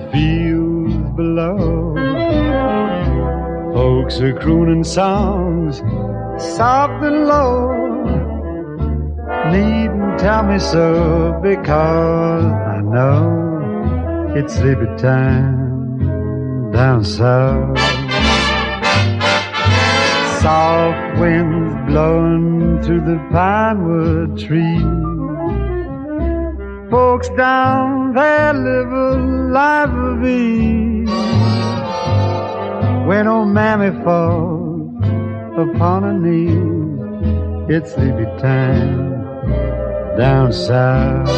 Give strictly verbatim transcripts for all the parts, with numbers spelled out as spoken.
fields below. Folks are crooning songs, soft and low. Needn't tell me so, because I know it's sleepy time down south. Soft winds blowing through the pinewood trees. Folks down there live a life of ease. When old mammy falls upon her knees, it's sleepy time down south.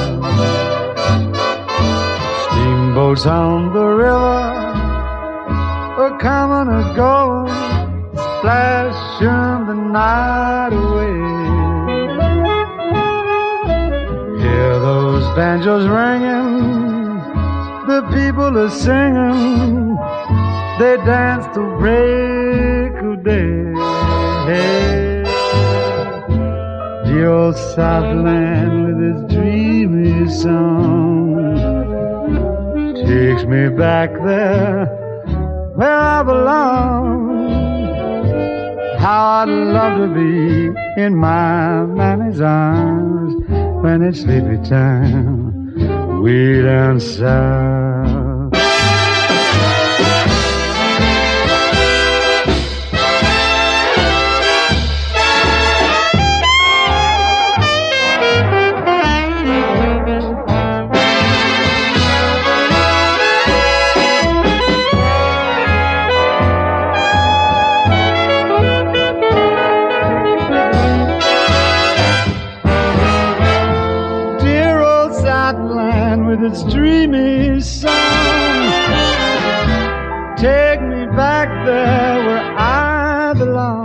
Steamboats on the river are coming or going, splashing the night away. Hear those banjos ringing, the people are singing, they dance till break of day. Hey, the old Southland with its dreamy song takes me back there where I belong. How I'd love to be in my mammy's arms when it's sleepy time way down south. With its dreamy song, take me back there where I belong.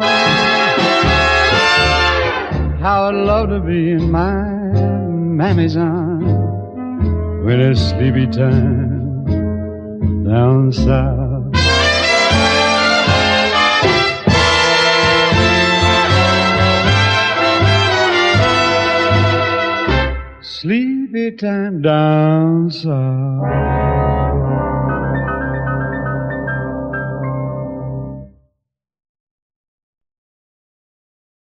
How I'd love to be in my mammy's arms when it's sleepy time down south. Sleepy time down south.